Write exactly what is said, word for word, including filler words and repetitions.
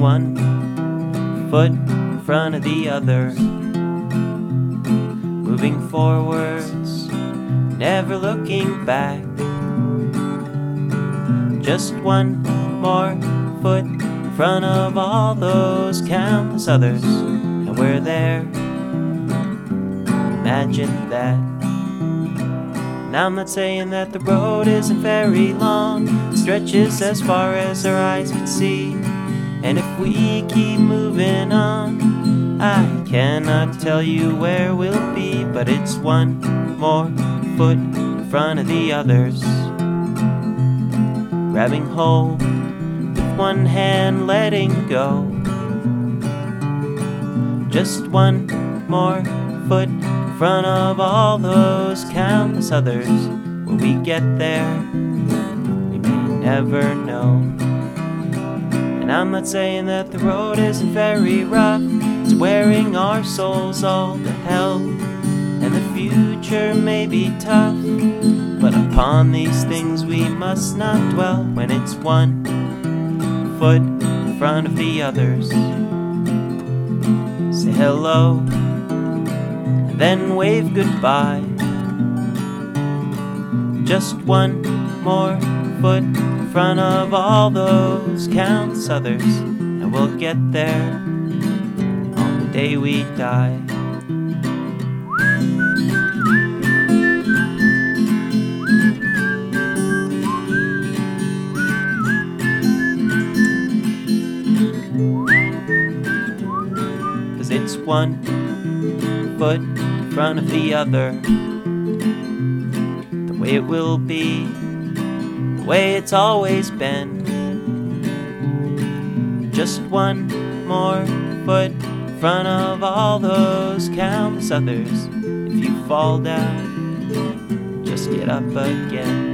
one foot in front of the other, moving forwards, never looking back. Just one more foot in front of all those countless others, and we're there. Imagine that. Now I'm not saying that the road isn't very long, it stretches as far as our eyes can see. And if we keep moving on, I cannot tell you where we'll be, but it's one more foot in front of the others, grabbing hold with one hand, letting go. Just one more foot in front of all those countless others. When we get there, we may never know. And I'm not saying that the road isn't very rough, it's wearing our souls all to hell, and the future may be tough, but upon these things we must not dwell. When it's one foot in front of the others, say hello and then wave goodbye. Just one more foot in front of all those countless others, and we'll get there on the day we die. 'Cause it's one foot in front of the other, the way it will be, the way it's always been. Just one more foot in front of all those countless others. If you fall down, just get up again.